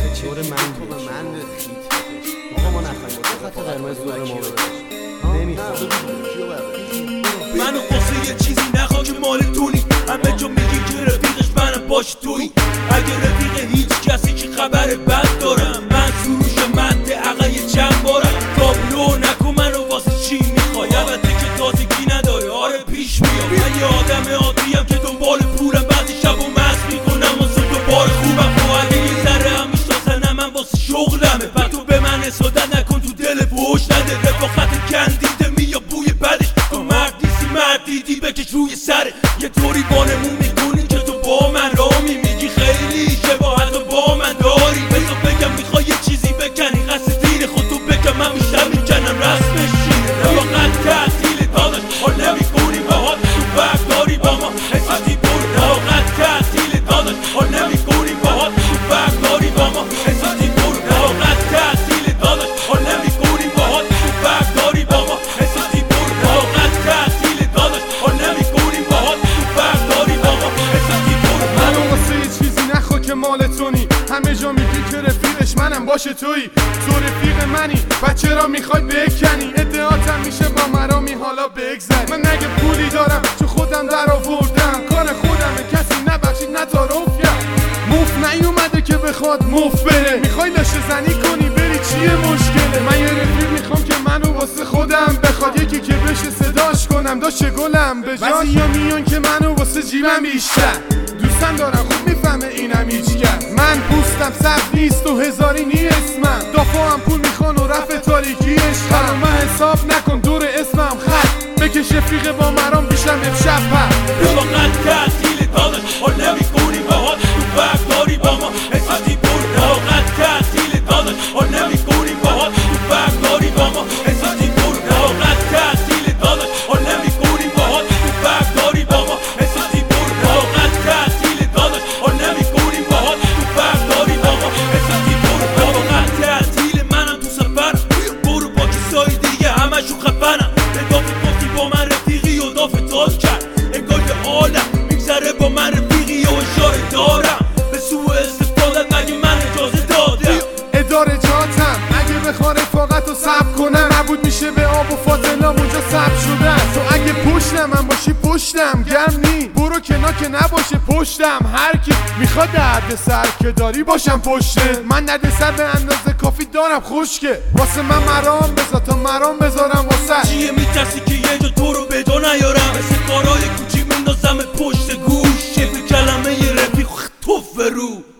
دور من تو به من خیت آقا ما نخواهیم با خط قرمز دور ما نمیخوام منو واسه یه چیزی نخوا که مال تونی همه جا میگی که رفیقش منم باش توی اگه رفیق هیچ کسی که خبر بد دارم من سروش مد عقل چند بارم تابلو نکن منو واسه چی میخوای البته که تازگی نداره آره پیش میاد من یه آدم عادیم که دنبال پولم بعضی شبو مست میکنم واسه دوباره خوبم تو اگه یه ذره هم میشناسنم من واسه شغلمه پس تو به من اصادت نکن تو دل فوش نده رفاقت کندیده یا بوی بدش تو مرد نیستی مرد دیدی بکش روی سره یه طوری بانمون میکنی که تو با من رامی میگی خیلی شباهت با من داری بذار بگم میخوای یه چیزی بکنی قصد دیر خود تو بگم من بیشتر میکنم رسمش شیره رفاقت تعطیل داداش حال نمیکنی باهات تو فرق داری با ما حساتی برو رفاقت تعطیل داداش حال نمیکنی باهات تو فرق داری با ما حساتی برو رفاقت تعطیل داداش حال نمیکنی باهات تو فرق داری با ما حساتی برو رفاقت تعطیل داداش حال نمیکنی باهات تو فرق داری با ما حساتی برو منو واسه یه چیزی نخوا که مال تونی همه جا میگی که رفیقش منم باشه تویی تو رفیق منی و چرا میخوای بکنی ادعاتم میشه با مرامی حالا بگذری من نگه پولی دارم چون خودم در آوردم کار خودمه کسی نبخشید نتارفیم موف نیومده که بخواد موف بره میخوای لاشه زنی کنی بری چیه مشکله من یه رفیق میخوام که منو واسه خودم بخواد یکی که بشه صداش کنم داشته گلم به جاش یا میان که منو واسه جیبم بیشتر دوستم دارم خوب میفهمه اینم هیچکس من پوستم سخت نیست و هزاری نی اسمم دافعم پول میخوان و رفع تاریکی عشقم من حساب نکن دور اسمم خط بکش رفیق با مرام بیشم امشب رفاقت تعطیل داداش حال نمیکنی باهات تو فرق داری با ما حساتی برو رفاقت تعطیل داداش حال نمیکنی باهات تو فرق داری با ما حساتی برو رفاقت تعطیل داداش حال نمیکنی باهات تو فرق داری با ما حساتی برو رفاقت تعطیل داداش حال نمیکنی باهات تو فرق داری با ما حساتی برو رفاقت تعطیل منم تو سفرم برو با کسای دیگه همشون خفنم اضافه گفتی با من رفیقی و اضافه تاز کرد انگار که عالم میگذره با من رفیقی و اشاره دارم به سوء استفادت مگه من اجازه دادم اداره جاتم اگه بخواه رفاقت رو ثبت کنم نبود میشه به آب و فاضلام اونجا ثبت شدن تو اگه پشتم من باشی پشتم گرم نی برو کنار که نباشه پشتم هر کی میخواد درد سر که داری باشم پشته من درد سر به اندازه کافی دارم خشکه واسه من مرام بذار تا مرام بذارم واسه چیه میترسی که یه جا تو رو به جا نیارم مثل کارهای کوچیک مندازم پشت گوش شکل کلمه رفیق توف رو